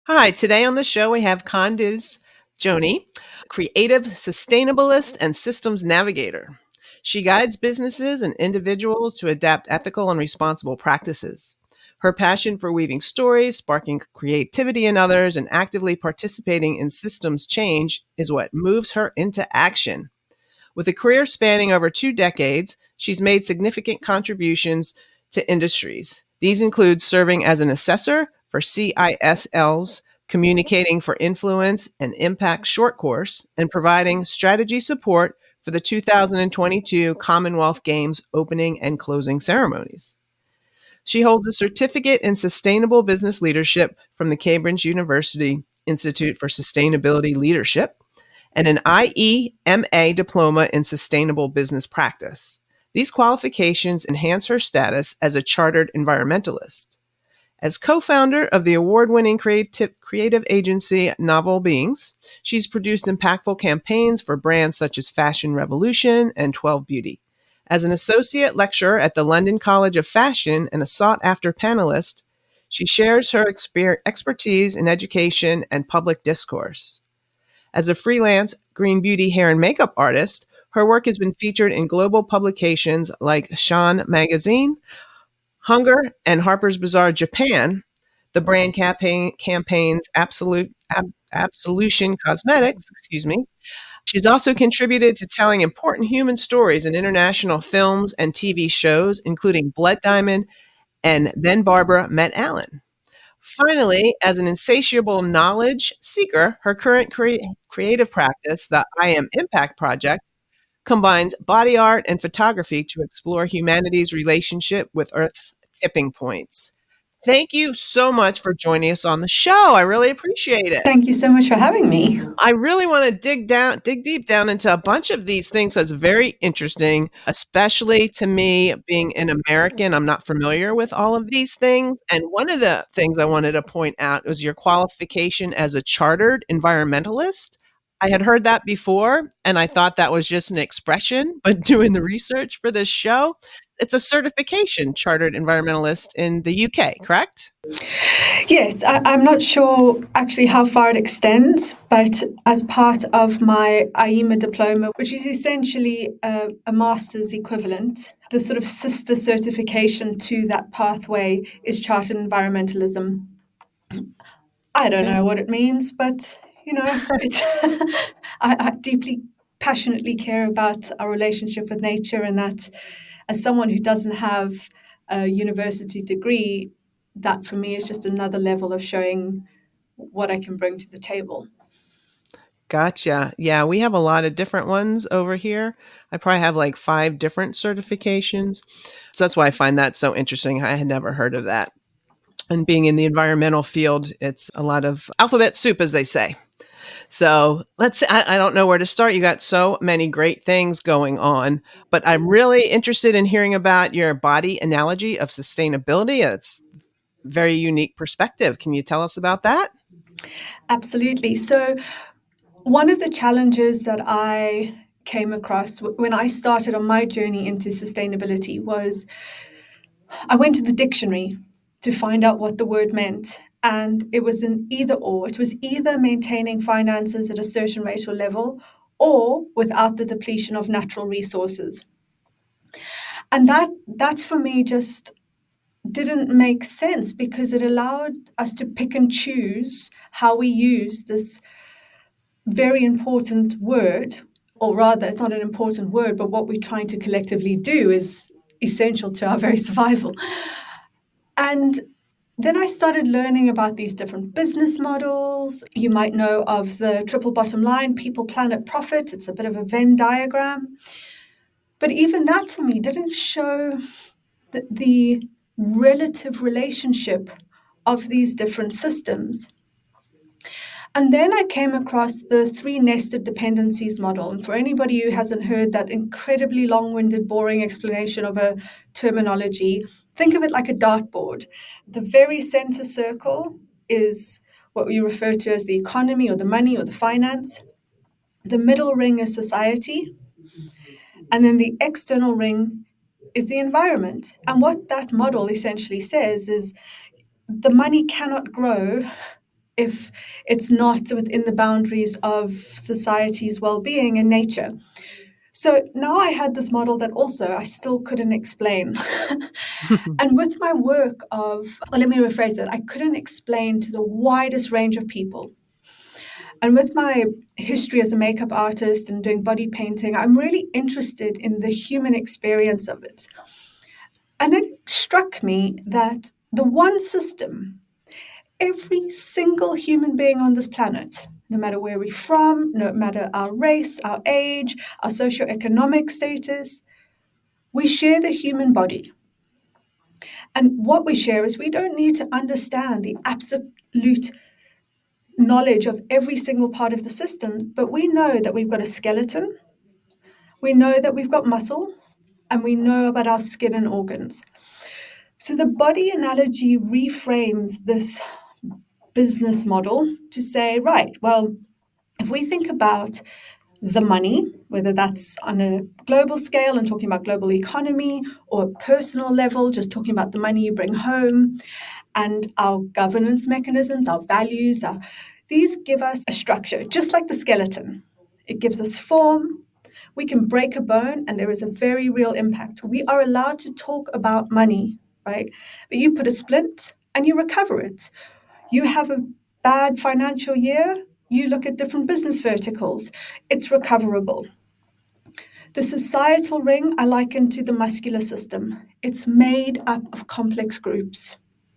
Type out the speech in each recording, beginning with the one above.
Hi, today on the show we have Candice Joni, creative sustainablist and systems navigator. She guides businesses and individuals to adapt ethical and responsible practices. Her passion for weaving stories, sparking creativity in others, and actively participating in systems change is what moves her into action. With a career spanning over 2 decades, she's made significant contributions to industries. These include serving as an assessor for CISL's Communicating for Influence and Impact short course and providing strategy support for the 2022 Commonwealth Games opening and closing ceremonies. She holds a certificate in sustainable business leadership from the Cambridge University Institute for Sustainability Leadership and an IEMA diploma in sustainable business practice. These qualifications enhance her status as a chartered environmentalist. As co-founder of the award-winning creative agency Novel Beings, she's produced impactful campaigns for brands such as Fashion Revolution and 12 Beauty. As an associate lecturer at the London College of Fashion and a sought-after panelist, she shares her expertise in education and public discourse. As a freelance green beauty hair and makeup artist, her work has been featured in global publications like Shan Magazine, Hunger, and Harper's Bazaar Japan. The brand campaigns Absolution Cosmetics, She's also contributed to telling important human stories in international films and TV shows, including Blood Diamond and Then Barbara Met Alan. Finally, as an insatiable knowledge seeker, her current creative practice, the I Am Impact Project, combines body art and photography to explore humanity's relationship with Earth's tipping points. Thank you so much for joining us on the show. I really appreciate it. Thank you so much for having me. I really want to dig deep down into a bunch of these things. That's very interesting, especially to me being an American. I'm not familiar with all of these things. And one of the things I wanted to point out was your qualification as a chartered environmentalist. I had heard that before, and I thought that was just an expression, but doing the research for this show, it's a certification, chartered environmentalist in the UK, correct? Yes, I'm not sure actually how far it extends, but as part of my IEMA diploma, which is essentially a master's equivalent, the sort of sister certification to that pathway is chartered environmentalism. I don't know what it means, but it's I deeply, passionately care about our relationship with nature, and that as someone who doesn't have a university degree, that for me is just another level of showing what I can bring to the table. Gotcha. Yeah, we have a lot of different ones over here. I probably have like 5 different certifications. So that's why I find that so interesting. I had never heard of that. And being in the environmental field, it's a lot of alphabet soup, as they say. So let's say, I don't know where to start. You got so many great things going on, but I'm really interested in hearing about your body analogy of sustainability. It's a very unique perspective. Can you tell us about that? Absolutely. So one of the challenges that I came across when I started on my journey into sustainability was I went to the dictionary to find out what the word meant. And it was an either or. It was either maintaining finances at a certain rate or level or without the depletion of natural resources. And that for me just didn't make sense because it allowed us to pick and choose how we use this very important word, or rather, it's not an important word, but what we're trying to collectively do is essential to our very survival. And then I started learning about these different business models. You might know of the triple bottom line, people, planet, profit. It's a bit of a Venn diagram. But even that for me didn't show the relative relationship of these different systems. And then I came across the 3 nested dependencies model. And for anybody who hasn't heard that incredibly long-winded, boring explanation of a terminology, think of it like a dartboard. The very center circle is what we refer to as the economy or the money or the finance. The middle ring is society. And then the external ring is the environment. And what that model essentially says is the money cannot grow if it's not within the boundaries of society's well-being and nature. So now I had this model that also I still couldn't explain. And with my work let me rephrase that, I couldn't explain to the widest range of people. And with my history as a makeup artist and doing body painting, I'm really interested in the human experience of it. And then it struck me that the one system, every single human being on this planet, no matter where we're from, no matter our race, our age, our socioeconomic status, we share the human body. And what we share is we don't need to understand the absolute knowledge of every single part of the system, but we know that we've got a skeleton, we know that we've got muscle, and we know about our skin and organs. So the body analogy reframes this business model to say, right, well, if we think about the money, whether that's on a global scale and talking about global economy, or a personal level, just talking about the money you bring home, and our governance mechanisms, our values, these give us a structure, just like the skeleton. It gives us form. We can break a bone, and there is a very real impact. We are allowed to talk about money, right? But you put a splint and you recover it. You have a bad financial year, you look at different business verticals. It's recoverable. The societal ring I liken to the muscular system. It's made up of complex groups.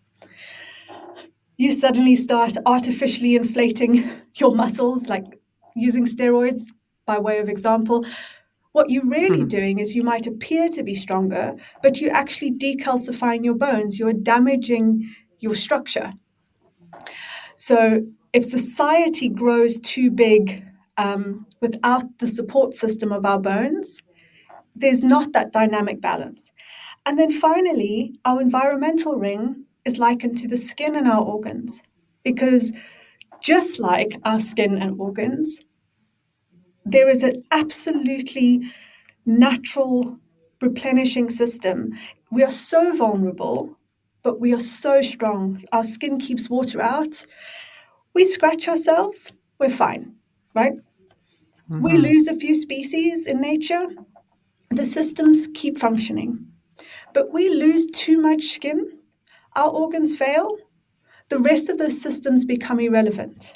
You suddenly start artificially inflating your muscles, like using steroids by way of example. What you're really doing is you might appear to be stronger, but you're actually decalcifying your bones. You're damaging your structure. So if society grows too big without the support system of our bones, there's not that dynamic balance. And then finally, our environmental ring is likened to the skin in our organs, because just like our skin and organs, there is an absolutely natural replenishing system. We are so vulnerable, but we are so strong. Our skin keeps water out. We scratch ourselves, we're fine, right? Mm-hmm. We lose a few species in nature, the systems keep functioning. But we lose too much skin, our organs fail, the rest of those systems become irrelevant.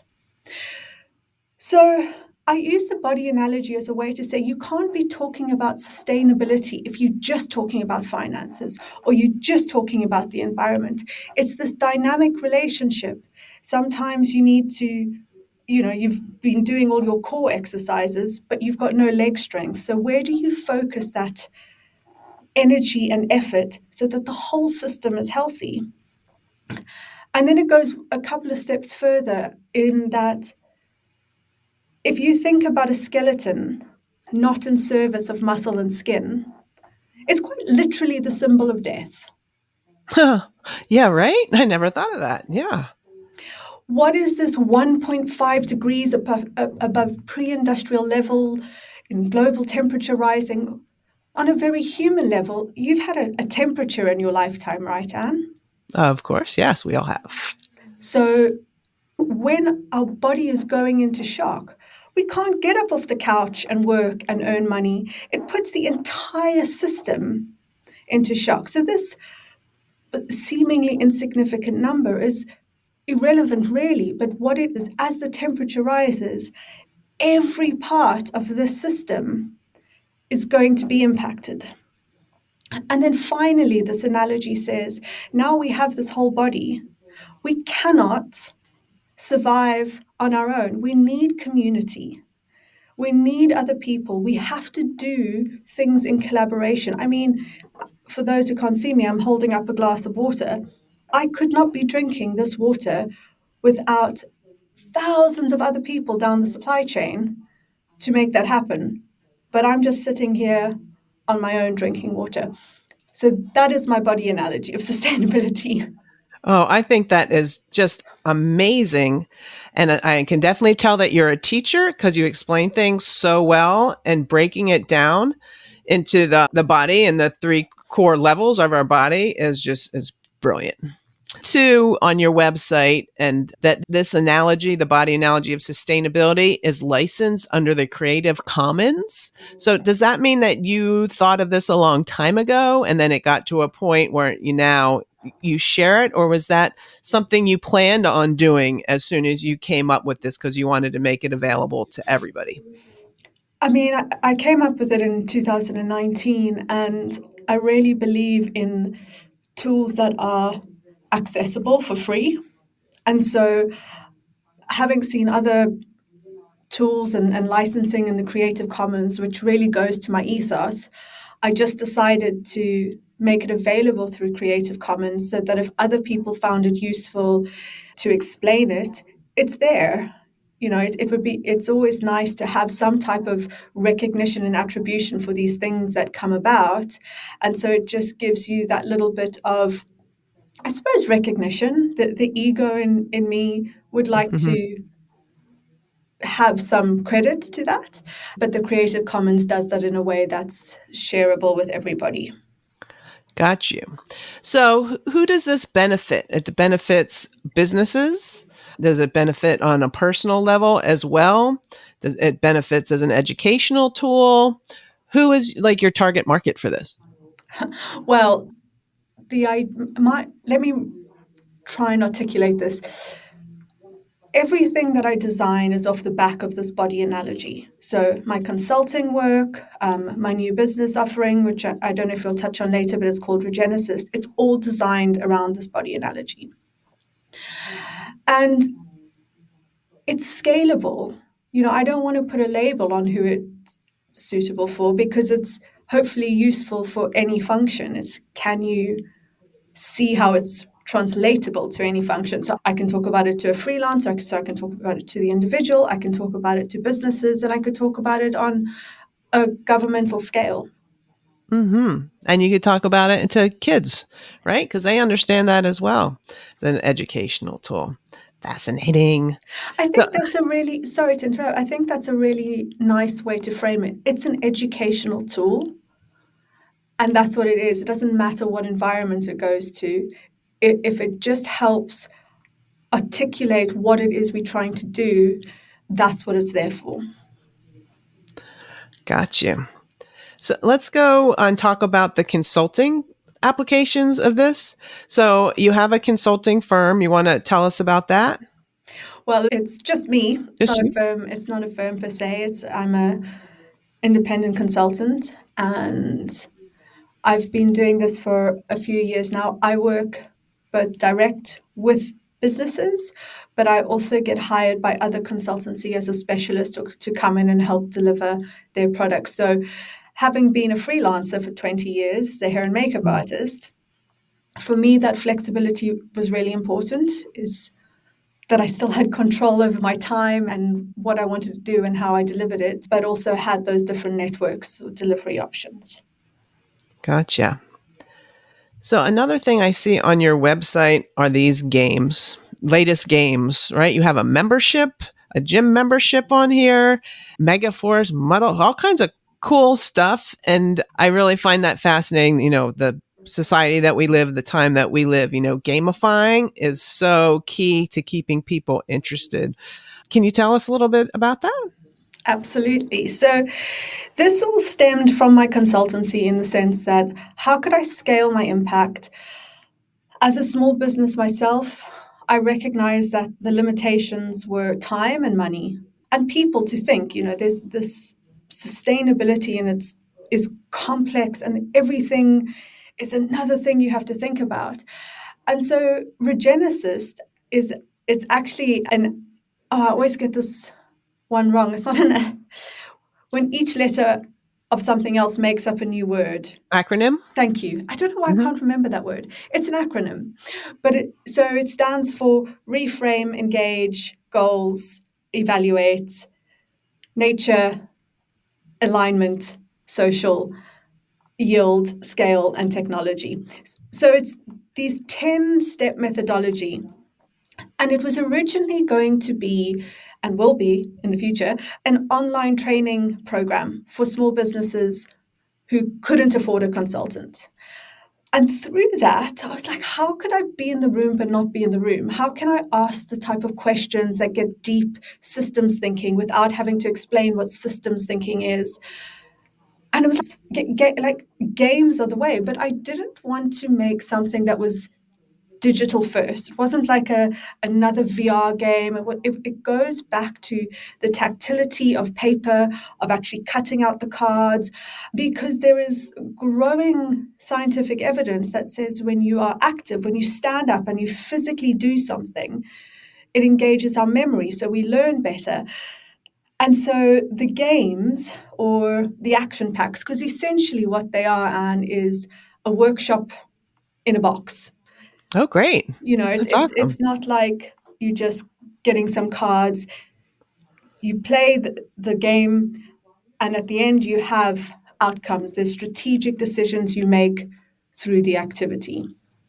So I use the body analogy as a way to say you can't be talking about sustainability if you're just talking about finances or you're just talking about the environment. It's this dynamic relationship. Sometimes you need to, you've been doing all your core exercises, but you've got no leg strength. So where do you focus that energy and effort so that the whole system is healthy? And then it goes a couple of steps further in that if you think about a skeleton not in service of muscle and skin, it's quite literally the symbol of death. Yeah, right? I never thought of that. Yeah. What is this 1.5 degrees above pre-industrial level in global temperature rising? On a very human level, you've had a temperature in your lifetime, right, Anne? Of course, yes, we all have. So when our body is going into shock, we can't get up off the couch and work and earn money. It puts the entire system into shock. So this seemingly insignificant number is irrelevant, really. But what it is, as the temperature rises, every part of the system is going to be impacted. And then finally, this analogy says, now we have this whole body. We cannot survive on our own. We need community. We need other people. We have to do things in collaboration. I mean, for those who can't see me, I'm holding up a glass of water. I could not be drinking this water without thousands of other people down the supply chain to make that happen. But I'm just sitting here on my own drinking water. So that is my body analogy of sustainability. Oh, I think that is just amazing. And I can definitely tell that you're a teacher because you explain things so well, and breaking it down into the body and the three core levels of our body is brilliant. too on your website, and that this analogy, the body analogy of sustainability, is licensed under the Creative Commons. So does that mean that you thought of this a long time ago and then it got to a point where you share it, or was that something you planned on doing as soon as you came up with this because you wanted to make it available to everybody? I mean, I came up with it in 2019, and I really believe in tools that are accessible for free. And so, having seen other tools and licensing in the Creative Commons, which really goes to my ethos, I just decided to make it available through Creative Commons so that if other people found it useful to explain it, it's there. You know, it's always nice to have some type of recognition and attribution for these things that come about. And so it just gives you that little bit of, I suppose, recognition. That the ego in me would like to have some credit to that, but the Creative Commons does that in a way that's shareable with everybody. Got you. So who does this benefit? It benefits businesses. Does it benefit on a personal level as well? Does it benefits as an educational tool? Who is like your target market for this? Well, let me try and articulate this. Everything that I design is off the back of this body analogy. So my consulting work, my new business offering, which I don't know if we'll touch on later, but it's called Regenesis. It's all designed around this body analogy. And it's scalable. You know, I don't want to put a label on who it's suitable for because it's hopefully useful for any function. It's, can you see how it's translatable to any function? So I can talk about it to a freelancer, so I can talk about it to the individual, I can talk about it to businesses, and I could talk about it on a governmental scale. Mm-hmm. And you could talk about it to kids, right? Because they understand that as well. It's an educational tool. Fascinating. I think that's a really, sorry to interrupt, I think that's a really nice way to frame it. It's an educational tool. And that's what it is. It doesn't matter what environment it goes to. If it just helps articulate what it is we're trying to do, that's what it's there for. Got you. So let's go and talk about the consulting applications of this. So you have a consulting firm. You want to tell us about that? Well, it's just me. It's not a firm per se. I'm an independent consultant, and I've been doing this for a few years now. I work both direct with businesses, but I also get hired by other consultancy as a specialist to come in and help deliver their products. So having been a freelancer for 20 years as a hair and makeup artist, for me, that flexibility was really important, is that I still had control over my time and what I wanted to do and how I delivered it, but also had those different networks or delivery options. Gotcha. So another thing I see on your website are these games, latest games, right? You have a membership, a gym membership on here, Megaforce, Muddle, all kinds of cool stuff. And I really find that fascinating. You know, the society that we live, the time that we live, you know, gamifying is so key to keeping people interested. Can you tell us a little bit about that? Absolutely. So this all stemmed from my consultancy in the sense that how could I scale my impact? As a small business myself, I recognized that the limitations were time and money and people to think. You know, there's this sustainability and it is complex, and everything is another thing you have to think about. And so Regenesis it's actually I always get this one wrong. It's not when each letter of something else makes up a new word. Acronym? Thank you. I don't know why I can't remember that word. It's an acronym. But it stands for reframe, engage, goals, evaluate, nature, alignment, social, yield, scale, and technology. So it's these 10-step methodology. And it was originally going to be, and will be in the future, an online training program for small businesses who couldn't afford a consultant. And through that, I was like, how could I be in the room but not be in the room? How can I ask the type of questions that get deep systems thinking without having to explain what systems thinking is? And it was like games are the way, but I didn't want to make something that was digital first. It wasn't like another VR game. It goes back to the tactility of paper, of actually cutting out the cards, because there is growing scientific evidence that says when you are active, when you stand up and you physically do something, it engages our memory, so we learn better. And so the games or the action packs, because essentially what they are, Anne, is a workshop in a box. Oh, great. It's That's awesome. it's not like you just getting some cards. You play the game, and at the end you have outcomes. There's strategic decisions you make through the activity.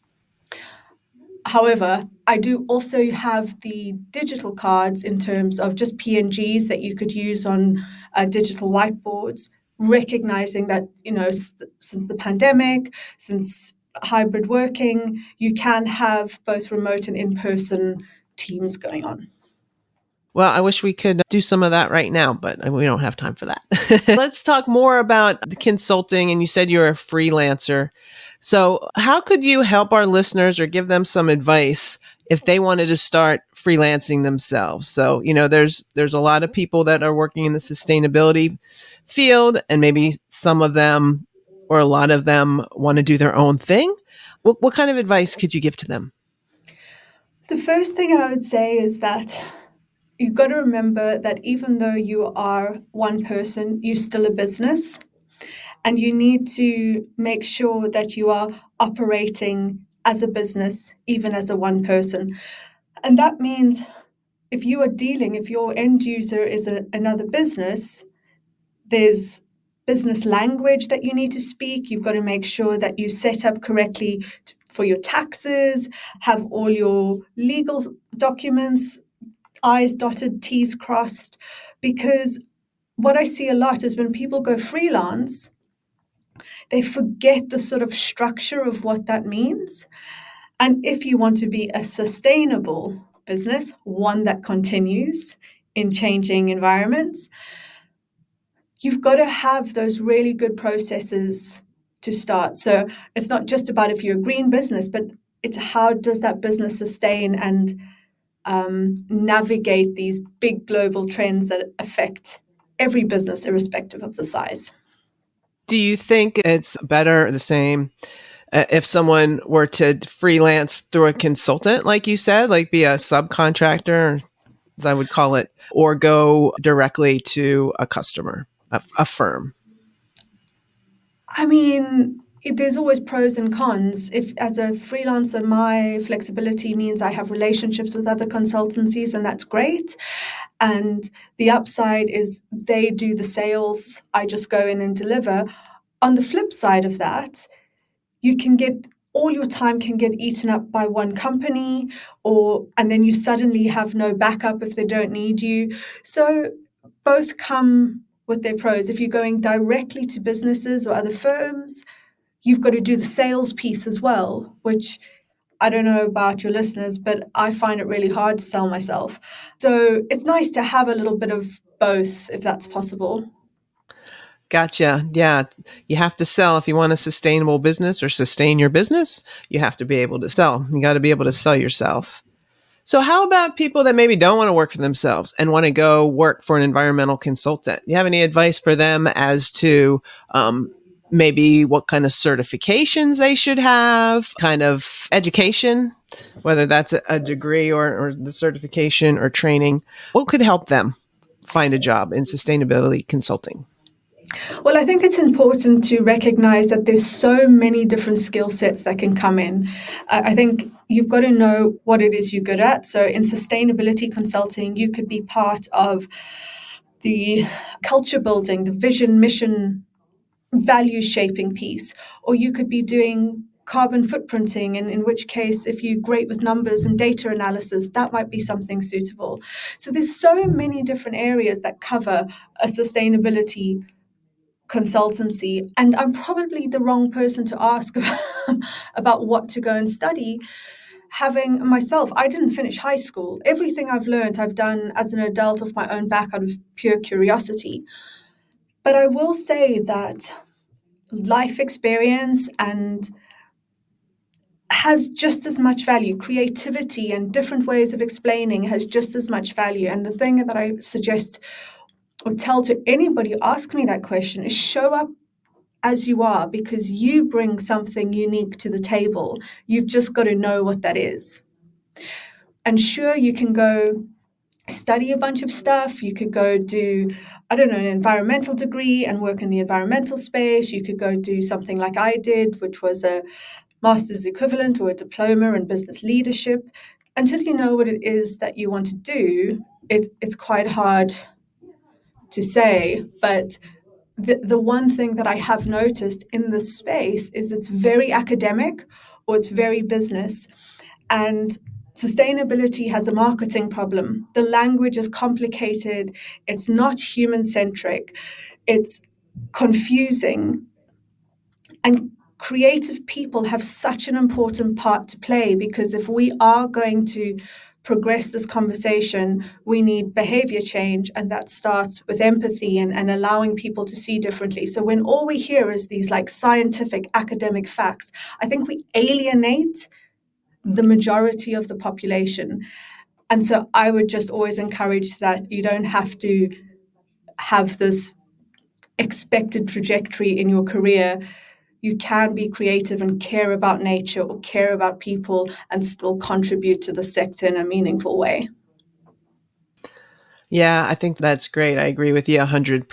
However, I do also have the digital cards in terms of just PNGs that you could use on digital whiteboards, recognizing that, since the pandemic, since hybrid working, you can have both remote and in-person teams going on. Well, I wish we could do some of that right now, but we don't have time for that. Let's talk more about the consulting. And you said you're a freelancer. So how could you help our listeners or give them some advice if they wanted to start freelancing themselves? So, there's a lot of people that are working in the sustainability field, and maybe some of them or a lot of them want to do their own thing. What kind of advice could you give to them? The first thing I would say is that you've got to remember that even though you are one person, you're still a business. And you need to make sure that you are operating as a business, even as a one person. And that means if your end user is another business, there's business language that you need to speak. You've got to make sure that you set up correctly for your taxes, have all your legal documents, I's dotted, T's crossed. Because what I see a lot is when people go freelance, they forget the sort of structure of what that means. And if you want to be a sustainable business, one that continues in changing environments, you've got to have those really good processes to start. So it's not just about if you're a green business, but it's how does that business sustain and navigate these big global trends that affect every business, irrespective of the size. Do you think it's better, the same, if someone were to freelance through a consultant, like you said, like be a subcontractor, as I would call it, or go directly to a customer, a firm? I mean, there's always pros and cons. If as a freelancer, my flexibility means I have relationships with other consultancies, and that's great. And the upside is they do the sales, I just go in and deliver. On the flip side of that, all your time can get eaten up by one company, and then you suddenly have no backup if they don't need you. So both come with their pros. If you're going directly to businesses or other firms, you've got to do the sales piece as well, which I don't know about your listeners, but I find it really hard to sell myself. So it's nice to have a little bit of both, if that's possible. Gotcha. Yeah. You have to sell. If you want a sustainable business or sustain your business, you have to be able to sell. You got to be able to sell yourself. So how about people that maybe don't want to work for themselves and want to go work for an environmental consultant? You have any advice for them as to maybe what kind of certifications they should have, kind of education, whether that's a degree or the certification or training? What could help them find a job in sustainability consulting? Well, I think it's important to recognize that there's so many different skill sets that can come in. I think you've got to know what it is you're good at. So in sustainability consulting, you could be part of the culture building, the vision, mission, value shaping piece, or you could be doing carbon footprinting, and in which case, if you're great with numbers and data analysis, that might be something suitable. So there's so many different areas that cover a sustainability consultancy, and I'm probably the wrong person to ask about what to go and study. Having myself, I didn't finish high school. Everything I've learned, I've done as an adult off my own back out of pure curiosity. But I will say that life experience and has just as much value. Creativity and different ways of explaining has just as much value. And the thing that I suggest or tell to anybody who asks me that question is show up as you are, because you bring something unique to the table. You've just got to know what that is. And sure, you can go study a bunch of stuff. You could go do, I don't know, an environmental degree and work in the environmental space. You could go do something like I did, which was a master's equivalent or a diploma in business leadership. Until you know what it is that you want to do, it's quite hard to say. But the one thing that I have noticed in this space is it's very academic or it's very business. And sustainability has a marketing problem. The language is complicated. It's not human-centric. It's confusing. And creative people have such an important part to play, because if we are going to progress this conversation, we need behavior change, and that starts with empathy and allowing people to see differently. So when all we hear is these like scientific academic facts, I think we alienate the majority of the population. And so I would just always encourage that you don't have to have this expected trajectory in your career. You can be creative and care about nature or care about people and still contribute to the sector in a meaningful way. Yeah, I think that's great. I agree with you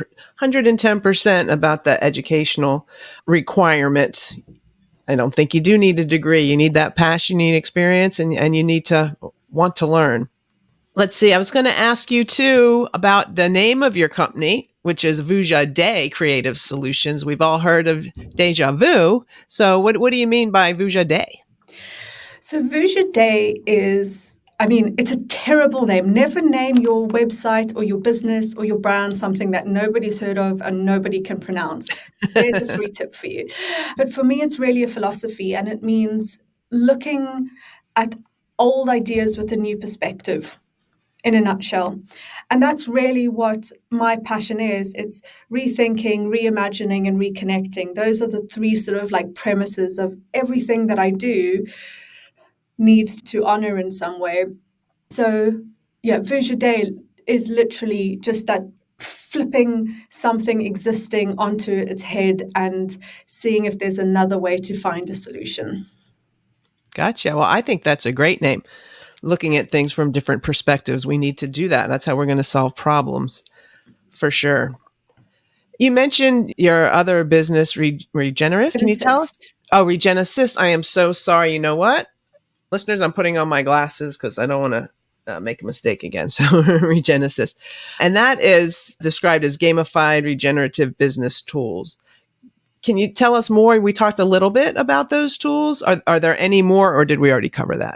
110% about the educational requirement. I don't think you do need a degree. You need that passion, you need experience, and you need to want to learn. Let's see. I was going to ask you too about the name of your company, which is Vuja Day Creative Solutions. We've all heard of Deja Vu. So what do you mean by Vuja Day? So Vuja Day is, it's a terrible name. Never name your website or your business or your brand something that nobody's heard of and nobody can pronounce. There's a free tip for you. But for me, it's really a philosophy, and it means looking at old ideas with a new perspective, in a nutshell. And that's really what my passion is. It's rethinking, reimagining, and reconnecting. Those are the three sort of like premises of everything that I do needs to honor in some way. So yeah, Vuja Day is literally just that flipping something existing onto its head and seeing if there's another way to find a solution. Gotcha. Well, I think that's a great name. Looking at things from different perspectives, we need to do that. That's how we're going to solve problems, for sure. You mentioned your other business, Regenerist. Can you tell us? Oh, Regenassist. I am so sorry. You know what? Listeners, I'm putting on my glasses because I don't want to make a mistake again. So Regenassist. And that is described as gamified regenerative business tools. Can you tell us more? We talked a little bit about those tools. Are there any more, or did we already cover that?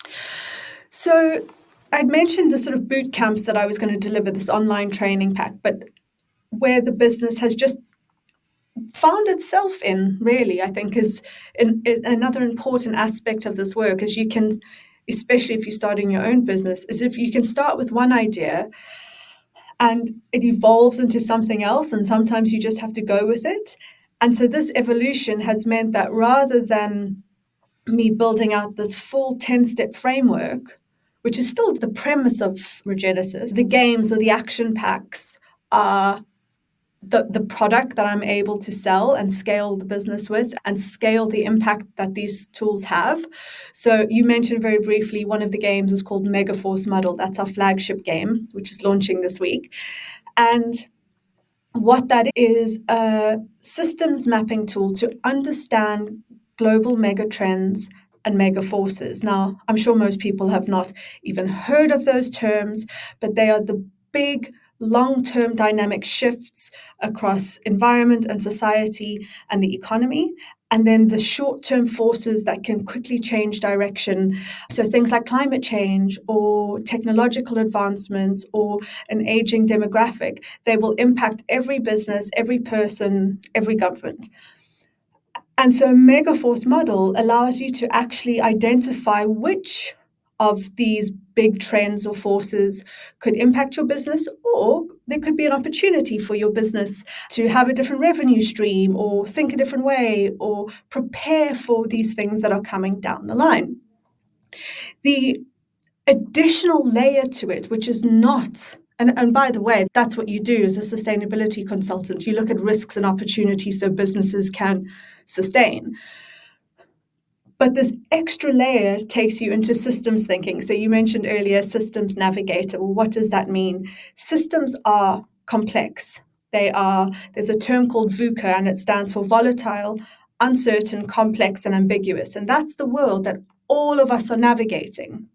So I'd mentioned the sort of boot camps that I was going to deliver, this online training pack, but where the business has just found itself in, really, I think is another important aspect of this work, is you can, especially if you're starting your own business, is if you can start with one idea and it evolves into something else, and sometimes you just have to go with it. And so this evolution has meant that rather than me building out this full 10-step framework, which is still the premise of Regenesis, the games or the action packs are the product that I'm able to sell and scale the business with and scale the impact that these tools have. So you mentioned very briefly, one of the games is called Megaforce Muddle. That's our flagship game, which is launching this week. And what that is a systems mapping tool to understand global mega trends and mega forces. Now, I'm sure most people have not even heard of those terms, but they are the big long-term dynamic shifts across environment and society and the economy. and then the short-term forces that can quickly change direction. So things like climate change or technological advancements or an aging demographic, they will impact every business, every person, every government. And so a Megaforce model allows you to actually identify which of these big trends or forces could impact your business, or there could be an opportunity for your business to have a different revenue stream or think a different way or prepare for these things that are coming down the line. The additional layer to it, which is not, and by the way, that's what you do as a sustainability consultant. You look at risks and opportunities so businesses can sustain. But this extra layer takes you into systems thinking. So you mentioned earlier systems navigator. Well, what does that mean? Systems are complex. There's a term called VUCA, and it stands for volatile, uncertain, complex, and ambiguous. And that's the world that all of us are navigating.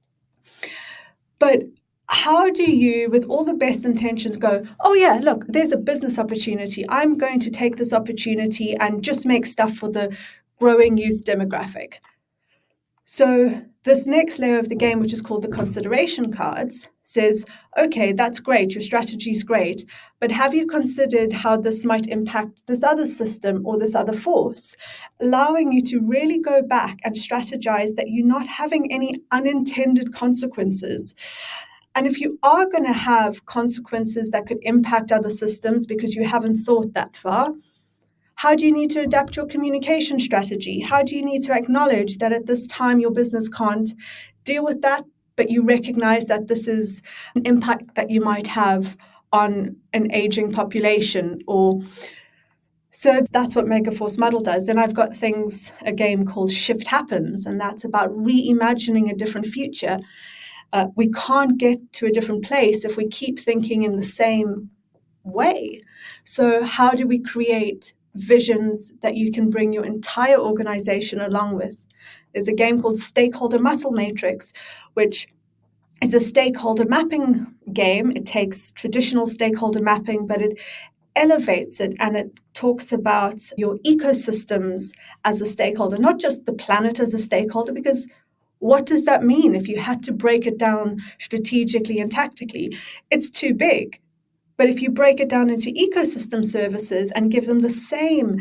But how do you, with all the best intentions, go, oh yeah, look, there's a business opportunity. I'm going to take this opportunity and just make stuff for the growing youth demographic. So this next layer of the game, which is called the consideration cards, says, okay, that's great, your strategy is great, but have you considered how this might impact this other system or this other force? Allowing you to really go back and strategize that you're not having any unintended consequences. And if you are going to have consequences that could impact other systems because you haven't thought that far, how do you need to adapt your communication strategy? How do you need to acknowledge that at this time your business can't deal with that, but you recognize that this is an impact that you might have on an aging population? So that's what Megaforce model does. Then I've got a game called Shift Happens, and that's about reimagining a different future. We can't get to a different place if we keep thinking in the same way. So how do we create visions that you can bring your entire organization along with? There's a game called Stakeholder Muscle Matrix, which is a stakeholder mapping game. It takes traditional stakeholder mapping, but it elevates it, and it talks about your ecosystems as a stakeholder, not just the planet as a stakeholder, because what does that mean if you had to break it down strategically and tactically? It's too big. But if you break it down into ecosystem services and give them the same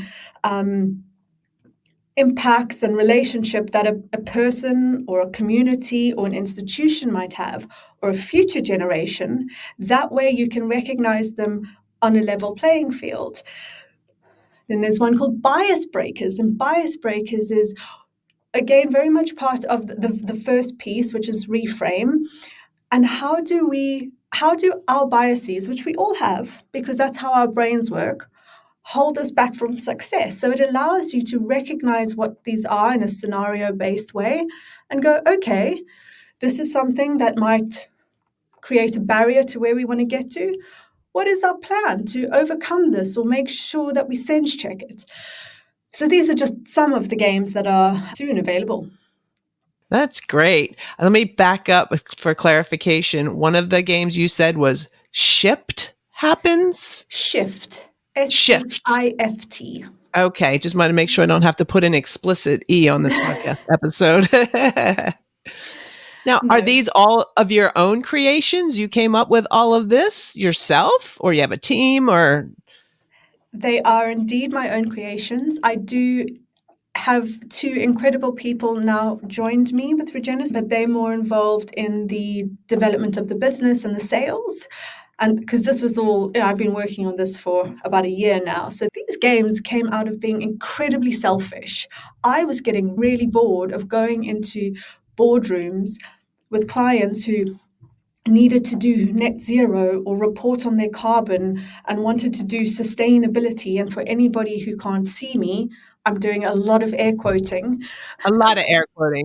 impacts and relationship that a person or a community or an institution might have, or a future generation, that way you can recognize them on a level playing field. Then there's one called Bias Breakers, and Bias Breakers is, again, very much part of the first piece, which is reframe. And how do our biases, which we all have, because that's how our brains work, hold us back from success? So it allows you to recognize what these are in a scenario-based way and go, okay, this is something that might create a barrier to where we want to get to. What is our plan to overcome this or make sure that we sense check it? So these are just some of the games that are soon available. That's great. Let me back up for clarification. One of the games you said was Shift Happens? Shift. Shift. SHIFT. Okay, just wanted to make sure I don't have to put an explicit E on this podcast episode. Now, Are these all of your own creations? You came up with all of this yourself, or you have a team, or? They are indeed my own creations. I do have two incredible people now joined me with Regenis, but they're more involved in the development of the business and the sales. And because this was all, I've been working on this for about a year now. So these games came out of being incredibly selfish. I was getting really bored of going into boardrooms with clients who needed to do net zero or report on their carbon and wanted to do sustainability. And for anybody who can't see me, I'm doing a lot of air quoting. A lot of air quoting.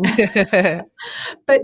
But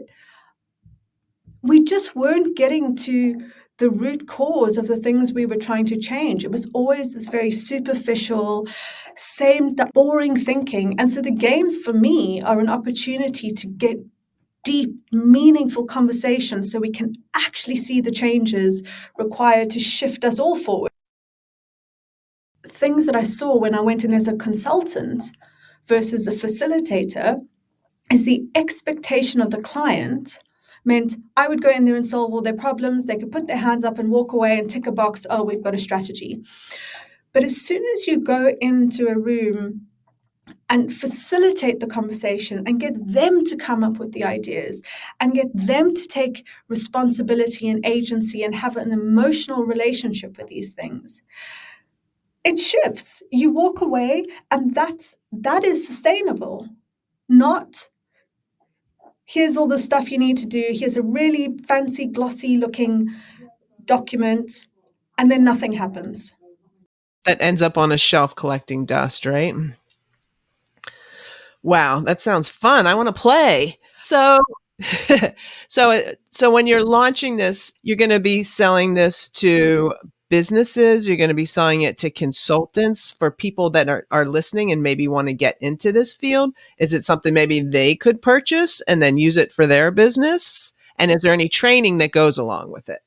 we just weren't getting to the root cause of the things we were trying to change. It was always this very superficial, same boring thinking. And so the games for me are an opportunity to get deep, meaningful conversations so we can actually see the changes required to shift us all forward. Things that I saw when I went in as a consultant versus a facilitator is the expectation of the client meant I would go in there and solve all their problems. They could put their hands up and walk away and tick a box. Oh, we've got a strategy. But as soon as you go into a room and facilitate the conversation and get them to come up with the ideas and get them to take responsibility and agency and have an emotional relationship with these things, it shifts. You walk away and that is sustainable, not here's all the stuff you need to do. Here's a really fancy, glossy looking document, and then nothing happens. That ends up on a shelf collecting dust, right? Wow, that sounds fun. I want to play. So when you're launching this, you're going to be selling this to businesses, you're going to be selling it to consultants for people that are listening and maybe want to get into this field. Is it something maybe they could purchase and then use it for their business? And is there any training that goes along with it?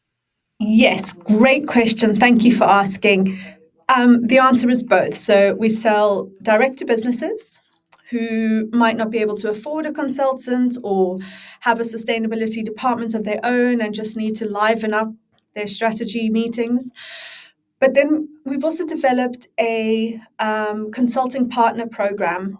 Yes, great question. Thank you for asking. The answer is both. So we sell direct to businesses who might not be able to afford a consultant or have a sustainability department of their own and just need to liven up their strategy meetings. But then we've also developed a consulting partner program.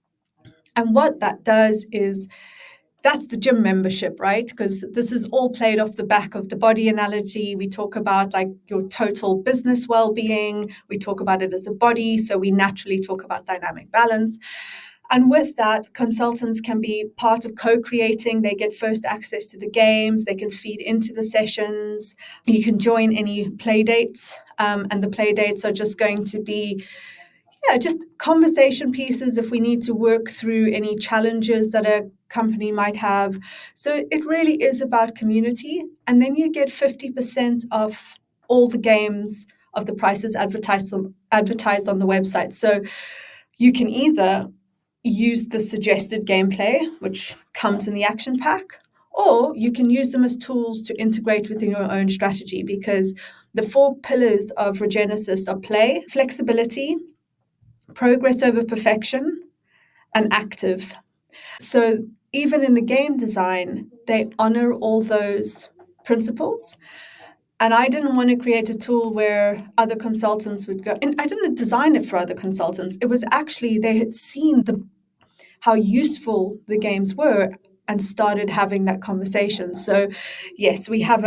And what that does is that's the gym membership, right? Because this is all played off the back of the body analogy. We talk about like your total business well-being. We talk about it as a body. So we naturally talk about dynamic balance. And with that, consultants can be part of co-creating. They get first access to the games. They can feed into the sessions. You can join any play dates. And the play dates are just going to be just conversation pieces if we need to work through any challenges that a company might have. So it really is about community. And then you get 50% of all the games of the prices advertised on the website. So you can either use the suggested gameplay, which comes in the action pack, or you can use them as tools to integrate within your own strategy, because the 4 pillars of Regenesis are play, flexibility, progress over perfection, and active. So even in the game design, they honor all those principles. And I didn't want to create a tool where other consultants would go. And I didn't design it for other consultants. It was actually they had seen how useful the games were and started having that conversation. So yes, we have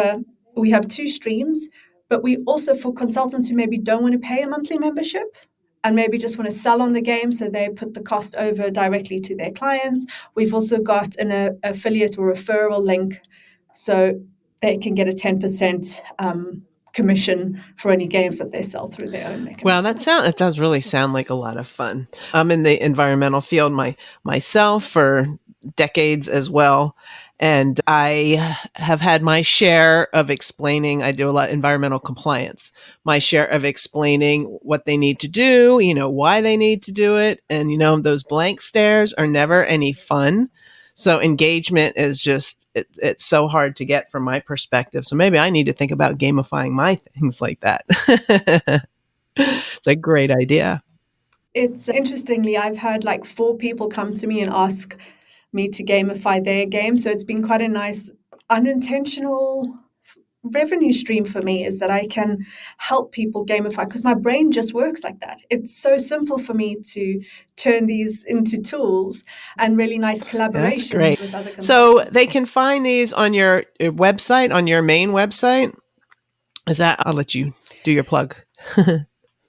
2 streams, but we also, for consultants who maybe don't want to pay a monthly membership and maybe just want to sell on the game, so they put the cost over directly to their clients. We've also got an affiliate or referral link, so they can get a 10% commission for any games that they sell through their own mechanism. Well, that does really sound like a lot of fun. I'm in the environmental field myself for decades as well. And I have had my share of explaining, I do a lot of environmental compliance, my share of explaining what they need to do, why they need to do it. And, those blank stares are never any fun. So engagement is just, it's so hard to get from my perspective. So maybe I need to think about gamifying my things like that. It's a great idea. It's interestingly, I've had like 4 people come to me and ask me to gamify their game. So it's been quite a nice unintentional revenue stream for me, is that I can help people gamify, because my brain just works like that. It's so simple for me to turn these into tools and really nice collaborations with other consultants. So they can find these on your website, on your main website. I'll let you do your plug. Well,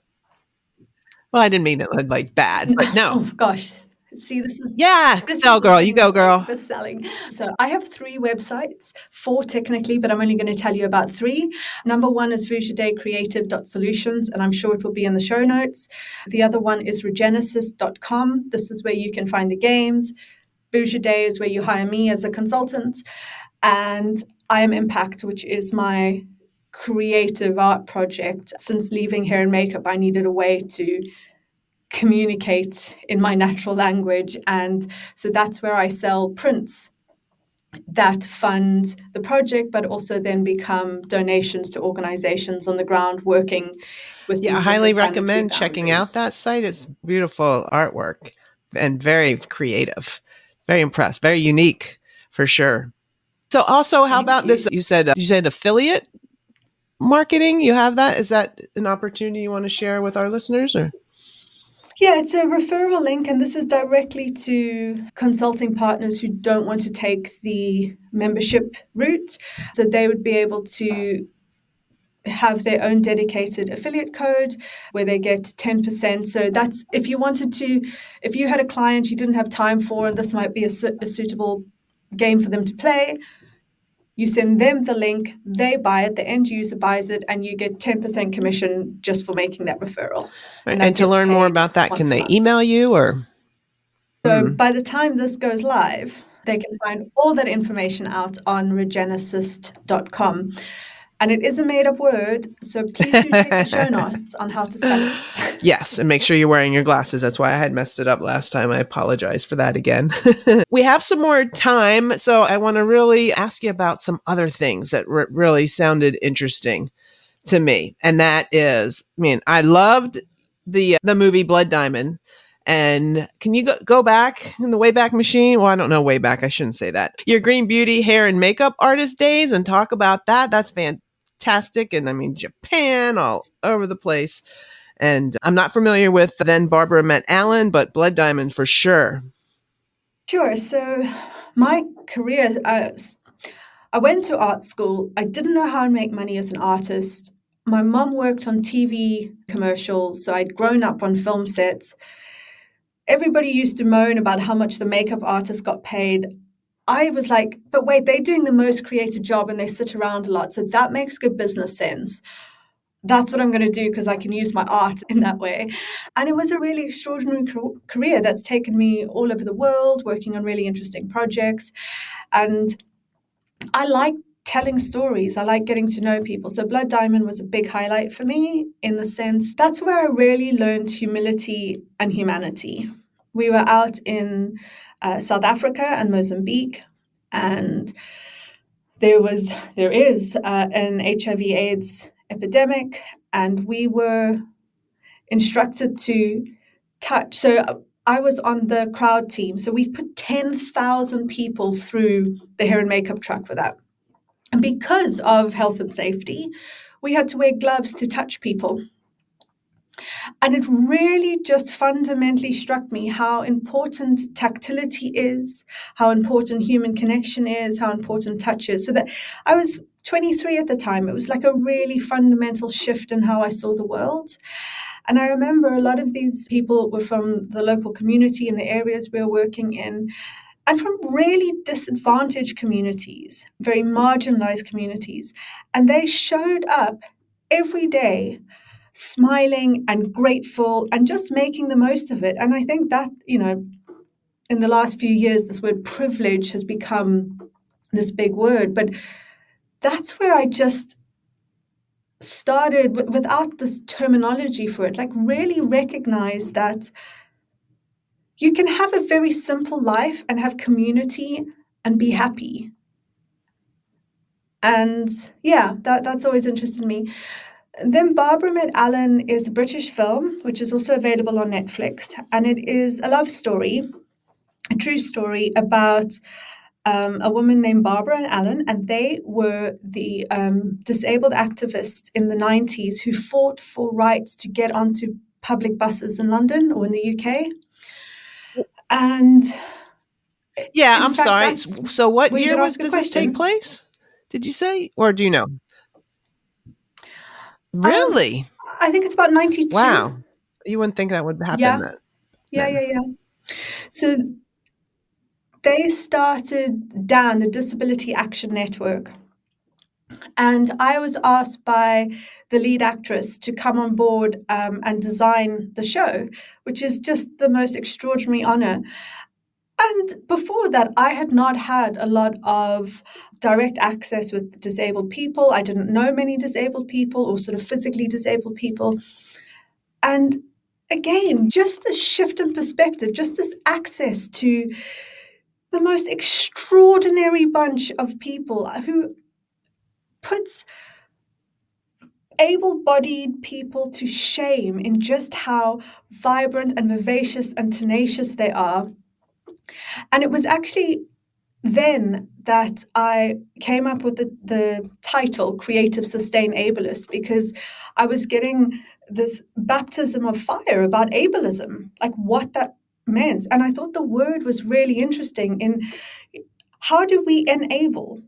I didn't mean it like bad, but no. Oh gosh. See, this is sell, girl. You go, girl. The selling. So I have 3 websites, 4 technically, but I'm only going to tell you about 3. Number 1 is vujadecreative.solutions, and I'm sure it will be in the show notes. The other one is regenesis.com. This is where you can find the games. Vujade is where you hire me as a consultant. And I Am Impact, which is my creative art project. Since leaving hair and makeup, I needed a way to communicate in my natural language, and so that's where I sell prints that fund the project, but also then become donations to organizations on the ground working with. I highly recommend checking out that site. It's beautiful artwork. and very creative. Very impressed. Very unique for sure. So also, how about this? You said affiliate marketing. You have that. Is that an opportunity you want to share with our listeners, or? Yeah, it's a referral link, and this is directly to consulting partners who don't want to take the membership route. So they would be able to have their own dedicated affiliate code where they get 10%. So that's if you had a client you didn't have time for, and this might be a suitable game for them to play, you send them the link, they buy it, the end user buys it, and you get 10% commission just for making that referral. And to learn more about that, can they email you or? So by the time this goes live, they can find all that information out on regenesis.com. And it is a made-up word, so please do check the show notes on how to spell it. Yes, and make sure you're wearing your glasses. That's why I had messed it up last time. I apologize for that again. We have some more time, so I want to really ask you about some other things that really sounded interesting to me. And that is, I loved the movie Blood Diamond. And can you go back in the Wayback Machine? Well, I don't know Wayback. I shouldn't say that. Your green beauty hair and makeup artist days and talk about that. That's fantastic. And Japan, all over the place. And I'm not familiar with Then Barbara Met Alan, but Blood Diamond for sure. Sure. So my career, I went to art school. I didn't know how to make money as an artist. My mom worked on TV commercials, so I'd grown up on film sets. Everybody used to moan about how much the makeup artist got paid. I was like, but wait, they're doing the most creative job and they sit around a lot. So that makes good business sense. That's what I'm going to do because I can use my art in that way. And it was a really extraordinary career that's taken me all over the world, working on really interesting projects. And I like telling stories. I like getting to know people. So Blood Diamond was a big highlight for me in the sense that's where I really learned humility and humanity. We were out in South Africa and Mozambique, and there is an HIV/AIDS epidemic, and we were instructed to touch. So I was on the crowd team. So we put 10,000 people through the hair and makeup truck for that. And because of health and safety, we had to wear gloves to touch people. And it really just fundamentally struck me how important tactility is, how important human connection is, how important touch is. So that I was 23 at the time. It was like a really fundamental shift in how I saw the world. And I remember a lot of these people were from the local community in the areas we were working in, and from really disadvantaged communities, very marginalized communities. And they showed up every day smiling and grateful and just making the most of it. And I think that, in the last few years, this word privilege has become this big word. But that's where I just started, without this terminology for it, like really recognize that you can have a very simple life and have community and be happy. And yeah, that's always interested me. Then Barbara Met Alan is a British film, which is also available on Netflix. And it is a love story, a true story about a woman named Barbara and Alan. And they were the disabled activists in the 90s who fought for rights to get onto public buses in London or in the UK. And yeah, I'm sorry. So what year does this take place? Did you say, or do you know? Really? I think it's about 92. Wow. You wouldn't think that would happen. Yeah. So they started DAN, the Disability Action Network. And I was asked by the lead actress to come on board and design the show, which is just the most extraordinary honor. And before that, I had not had a lot of direct access with disabled people. I didn't know many disabled people or sort of physically disabled people. And again, just this shift in perspective, just this access to the most extraordinary bunch of people who puts able-bodied people to shame in just how vibrant and vivacious and tenacious they are. And it was actually then that I came up with the title Creative Sustainabilist, because I was getting this baptism of fire about ableism, like what that meant. And I thought the word was really interesting in how do we enable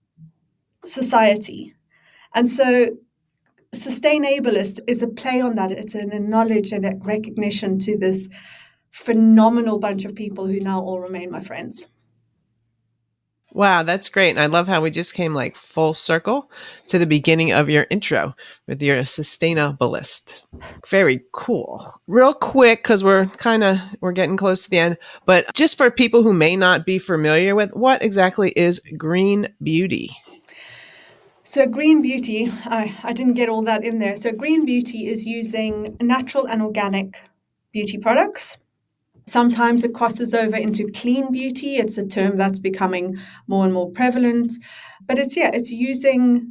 society? And so sustainabilist is a play on that. It's an acknowledge and a recognition to this phenomenal bunch of people who now all remain my friends. Wow, that's great. And I love how we just came like full circle to the beginning of your intro with your sustainabilist. Very cool. Real quick, because we're getting close to the end, but just for people who may not be familiar with, what exactly is green beauty? So green beauty, I didn't get all that in there. So green beauty is using natural and organic beauty products. Sometimes it crosses over into clean beauty. It's a term that's becoming more and more prevalent. But it's using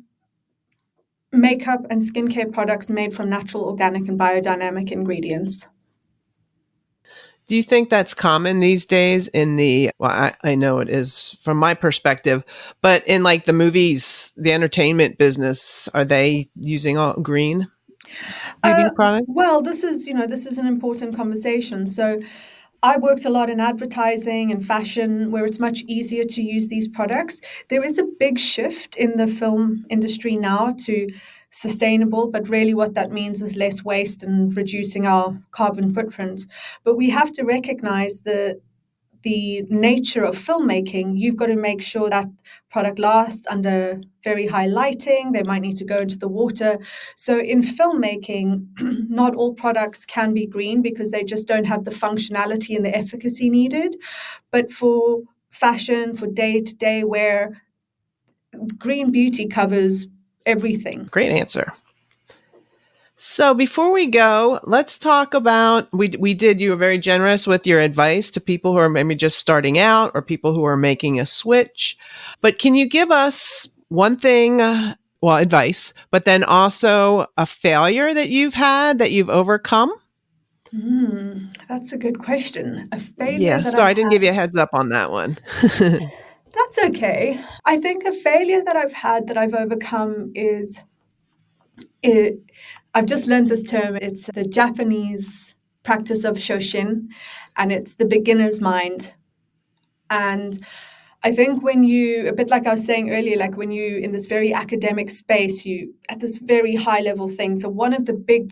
makeup and skincare products made from natural, organic, and biodynamic ingredients. Do you think that's common these days I know it is from my perspective, but in like the movies, the entertainment business, are they using all green beauty products? Well, this is an important conversation. So I worked a lot in advertising and fashion where it's much easier to use these products. There is a big shift in the film industry now to sustainable, but really what that means is less waste and reducing our carbon footprint. But we have to recognize the nature of filmmaking. You've got to make sure that product lasts under very high lighting. They might need to go into the water. So in filmmaking, not all products can be green because they just don't have the functionality and the efficacy needed. But for fashion, for day-to-day wear, green beauty covers everything. Great answer. So before we go, let's talk about, you were very generous with your advice to people who are maybe just starting out or people who are making a switch. But can you give us one thing, advice, but then also a failure that you've had that you've overcome? That's a good question. A failure. Yeah, sorry, I didn't give you a heads up on that one. That's okay. I think a failure that I've had that I've overcome is I've just learned this term. It's the Japanese practice of Shoshin, and it's the beginner's mind. And I think when you, a bit like I was saying earlier, like when you in this very academic space, you at this very high level thing. So one of the big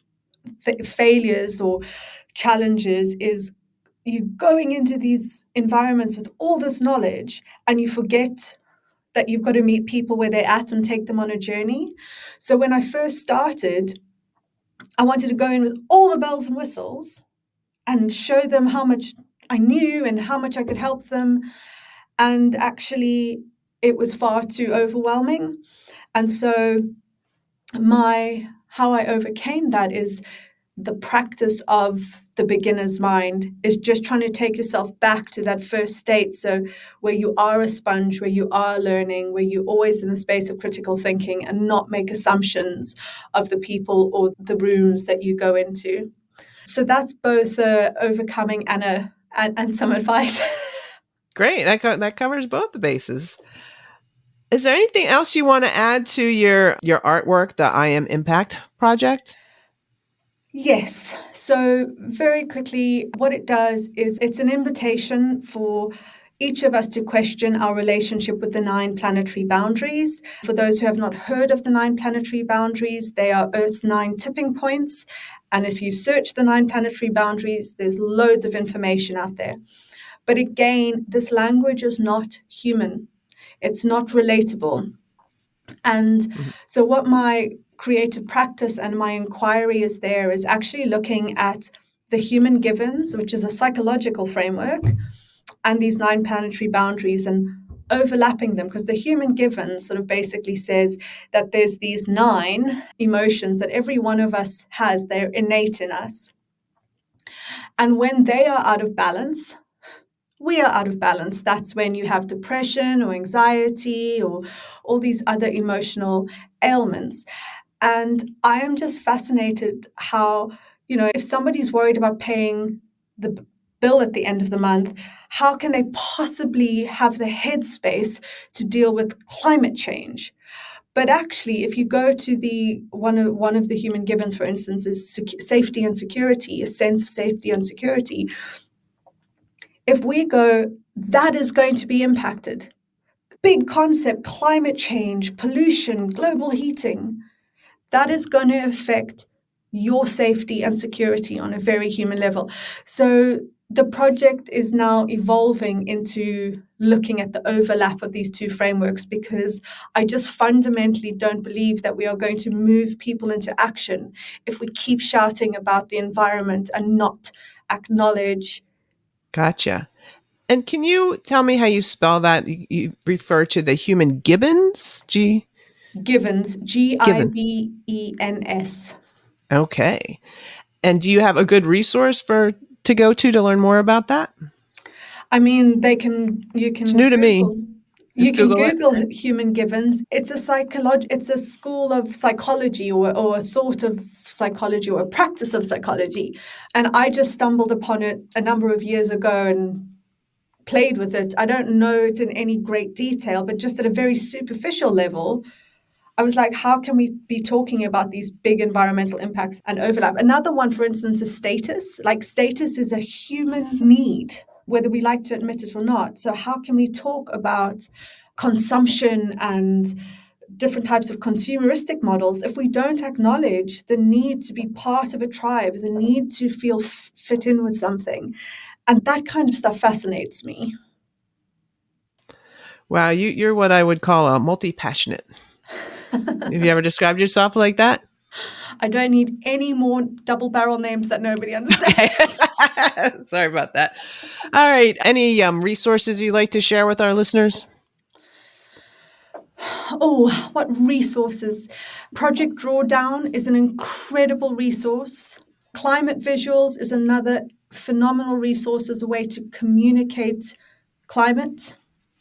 failures or challenges is you going into these environments with all this knowledge and you forget that you've got to meet people where they're at and take them on a journey. So when I first started, I wanted to go in with all the bells and whistles and show them how much I knew and how much I could help them. And actually, it was far too overwhelming. And so how I overcame that is the practice of the beginner's mind, is just trying to take yourself back to that first state. So where you are a sponge, where you are learning, where you're always in the space of critical thinking and not make assumptions of the people or the rooms that you go into. So that's both overcoming and some advice. Great. That covers both the bases. Is there anything else you want to add to your artwork, the I Am Impact project? Yes. So very quickly, what it does is it's an invitation for each of us to question our relationship with the 9 planetary boundaries. For those who have not heard of the 9 planetary boundaries, they are Earth's 9 tipping points. And if you search the 9 planetary boundaries, there's loads of information out there. But again, this language is not human. It's not relatable. And so what my creative practice and my inquiry is actually looking at the human givens, which is a psychological framework, and these 9 planetary boundaries and overlapping them, because the human given sort of basically says that there's these 9 emotions that every one of us has. They're innate in us. And when they are out of balance, we are out of balance. That's when you have depression or anxiety or all these other emotional ailments. And I am just fascinated how, if somebody's worried about paying the bill at the end of the month, how can they possibly have the headspace to deal with climate change? But actually, if you go to the one of the human givens, for instance, is safety and security, a sense of safety and security. If we go, that is going to be impacted. Big concept, climate change, pollution, global heating, that is going to affect your safety and security on a very human level. So the project is now evolving into looking at the overlap of these two frameworks, because I just fundamentally don't believe that we are going to move people into action if we keep shouting about the environment and not acknowledge. Gotcha. And can you tell me how you spell that? You refer to the human gibbons? Givens, Givens. Okay. And do you have a good resource to go to learn more about that? I mean, you can. It's new to me. You can Google human givens. It's a school of psychology, or a thought of psychology, or a practice of psychology. And I just stumbled upon it a number of years ago and played with it. I don't know it in any great detail, but just at a very superficial level, I was like, how can we be talking about these big environmental impacts and overlap? Another one, for instance, is status. Like, status is a human need, whether we like to admit it or not. So how can we talk about consumption and different types of consumeristic models if we don't acknowledge the need to be part of a tribe, the need to feel fit in with something? And that kind of stuff fascinates me. Wow, you're what I would call a multi-passionate. Have you ever described yourself like that? I don't need any more double barrel names that nobody understands. Okay. Sorry about that. All right. Any resources you'd like to share with our listeners? Oh, what resources? Project Drawdown is an incredible resource. Climate Visuals is another phenomenal resource as a way to communicate climate.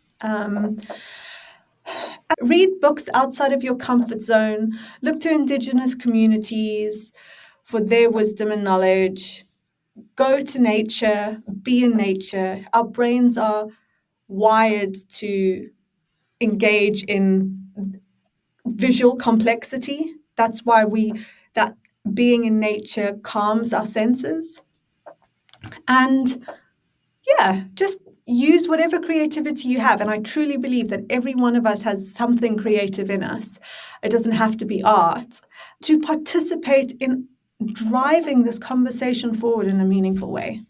Read books outside of your comfort zone. Look to Indigenous communities for their wisdom and knowledge. Go to nature, be in nature. Our brains are wired to engage in visual complexity. That's why that being in nature calms our senses. And yeah, just use whatever creativity you have. And I truly believe that every one of us has something creative in us. It doesn't have to be art. To participate in driving this conversation forward in a meaningful way.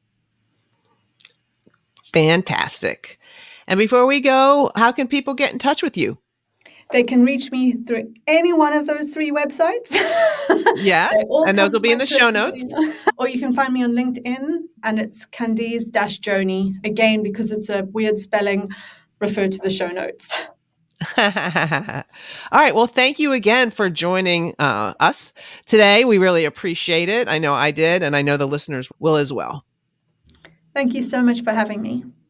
Fantastic. And before we go, how can people get in touch with you? They can reach me through any one of those 3 websites. Yes, and those will be in the show notes. Or you can find me on LinkedIn, and it's Candice-Joni. Again, because it's a weird spelling, refer to the show notes. All right. Well, thank you again for joining us today. We really appreciate it. I know I did, and I know the listeners will as well. Thank you so much for having me.